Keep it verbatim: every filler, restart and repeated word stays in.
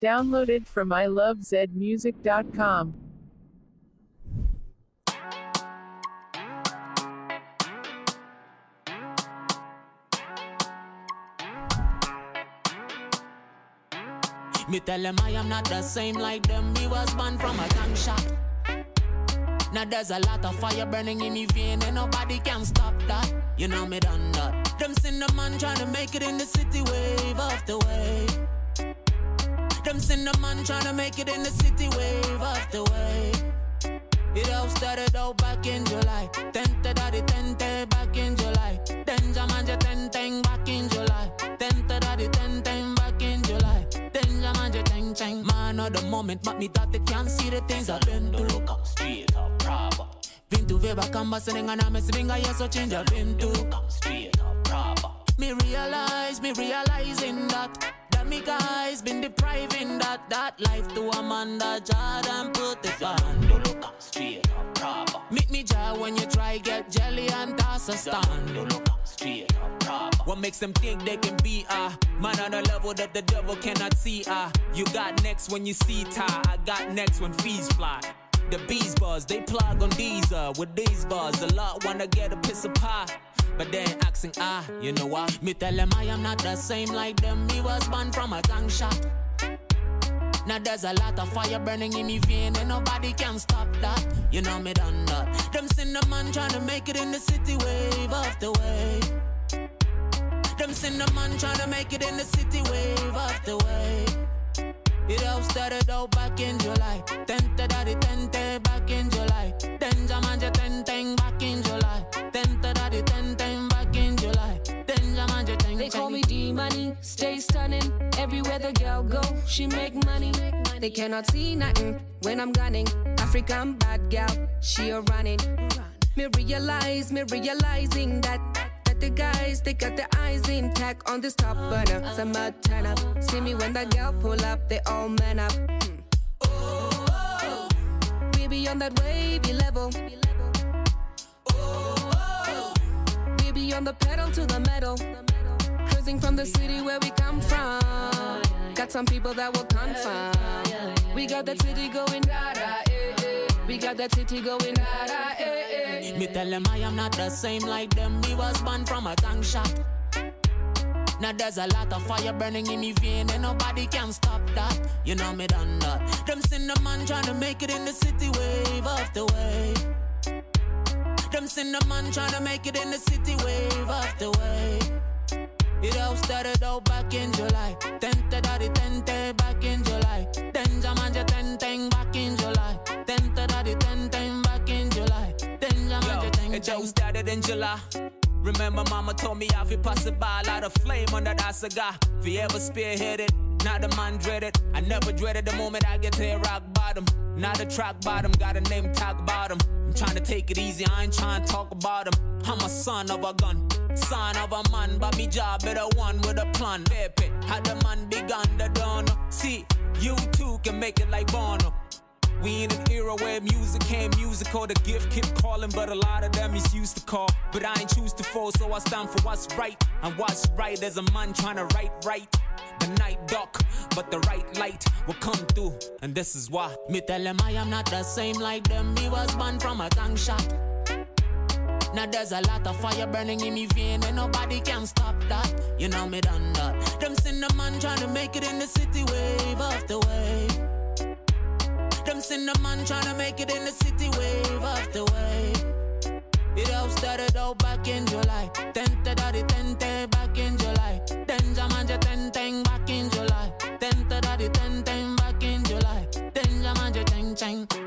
Downloaded from I love zed music dot com. Me tell them I am not the same like them. Me was born from a gun shot. Now there's a lot of fire burning in me vein, and nobody can stop that. You know me done that. Them cinnamon trying to make it in the city, wave after wave. Them cinnamon trying to make it in the city, wave after wave. It all started out back in July. Tente daddy tente back in July. Denja manja tenteng back in July. Tente daddy tenteng back in July. Denja manja teng teng. Man of the moment, but me thought they can't see the things I've been through. Look up straight up, proper. Been to Veba Kamba sitting and I'm a singer, yes, so change I've been to. Look up straight up, proper. Me realize, me realizing that that me guys been depriving that that life to a man that Jordan put it on. Look up straight up, proper. Meet me jar when you try get jelly and toss a stand. Look up straight up, proper. What makes them think they can be a uh, man on a level that the devil cannot see? Ah, uh, you got next when you see tie. I got next when fees fly. The bees buzz, they plug on these uh, with these bars. A lot wanna get a piece of pie, but they ain't asking, ah, you know what? Me tell them I am not the same like them. Me was born from a gun shot. Now there's a lot of fire burning in me vein, and nobody can stop that. You know me done that. Them cinnamon trying to make it in the city, wave after wave. Them cinnamon trying to make it in the city, wave after wave. It all started out back in July. Tente daddy tente back in July. Denja manja tenteng back in July. Tente daddy tenteng back in July. Denja manja tenteng. They call me D-Money, stay stunning. Everywhere the girl go, she make money. They cannot see nothing when I'm gunning. African bad gal, she a running. Me realize, me realizing that the guys, they got their eyes intact on this top burner. Summer turn up. See me when that girl pull up, they all man up. Hmm. Oh, oh, oh. We be on that wavy level. Oh, oh. We be on the pedal to the metal. Cruising from the city where we come from. Got some people that will confirm. We got that city going da-da, eh, eh. We got that city going da-da, eh, eh. Me tell them I am not the same like them. Me was born from a gun shot. Now there's a lot of fire burning in me vein, and nobody can stop that. You know me done that. Them cinnamon trying to make it in the city, wave after wave. Them cinnamon trying to make it in the city, wave after wave. It all started out back in July. Tente daddy tente back in July. Denja manja tenteng back in July. Tente daddy tenteng back in July. Denja manja tenteng. It all started in July. Remember mama told me I feel pass it by. A lot of flame under that cigar. If you ever spearheaded, not the man dreaded. I never dreaded the moment I get to a rock bottom. Not a track bottom, got a name tag bottom. I'm trying to take it easy, I ain't trying to talk about him. I'm a son of a gun, son of a man, but me job better one with a plan. Pepe, had the man begun the dawn. See, you too can make it like Bono. We in an era where music ain't musical. The gift keep calling, but a lot of them is used to call. But I ain't choose to fall, so I stand for what's right. And what's right as a man trying to write right. The night dark, but the right light will come through. And this is why me tell them I am not the same like them. Me was born from a gun shot. Now there's a lot of fire burning in me vein, and nobody can stop that. You know me done that. Them cinnamon trying to make it in the city, wave after wave. Them cinnamon trying to make it in the city, wave after wave. It all started out back in July. Tente daddy tente back in July. Denja manja tenteng back in July. Tente daddy tenteng back in July. Denja manja teng teng.